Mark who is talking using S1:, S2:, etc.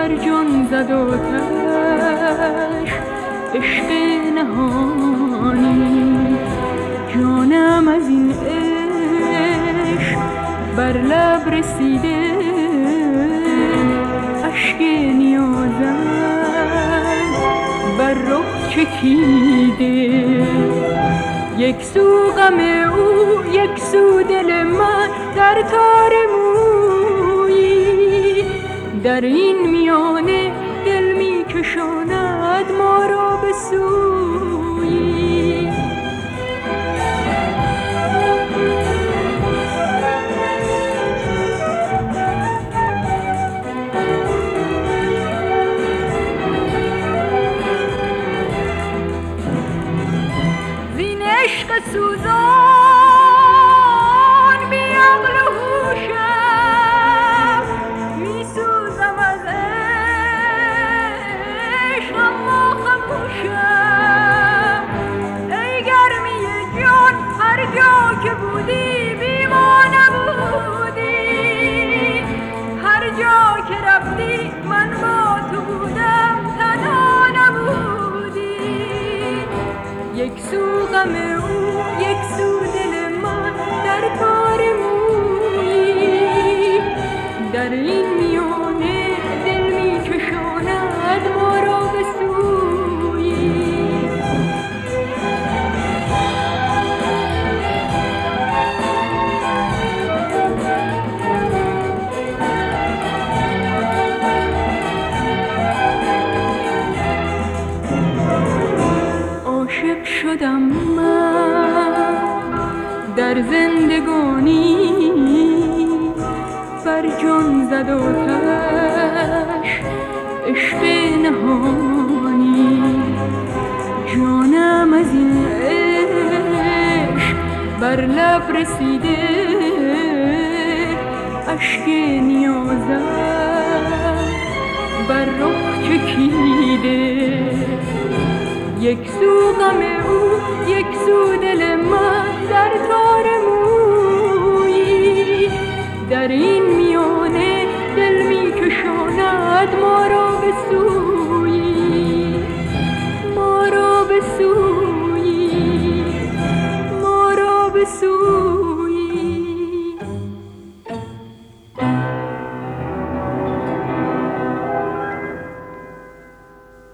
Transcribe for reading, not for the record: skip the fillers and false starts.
S1: بر جان زد آتش عشق نهانی. جانم از این عشق بر لب رسیده، اشک نیازم بر رخ چکیده. یک سو غم او یک سو دل من در تار مویی، در این میانه دل می کشاند ما را به سویی. زین عشق سوزان بی عقل و هوشم، می سوزم از عشق اما خموشم. ای گرمی جان هر جا که بودی بی ما نبودی، هر جا که رفتی من با تو بودم تنها نبودی. یک سو غم او یک سو دل من در تار مویی، در این میانه دل می کشاند ما را به سویی. عاشق شدم من در زندگانی، بر جان زد آتش عشق نهانی. جانم از این عشق بر لب رسیده، اشک نیازم بر رخ چکیده. یک سو غم او یک سو دل من در تار مویی، در این میانه دل می کشاند ما را به سویی.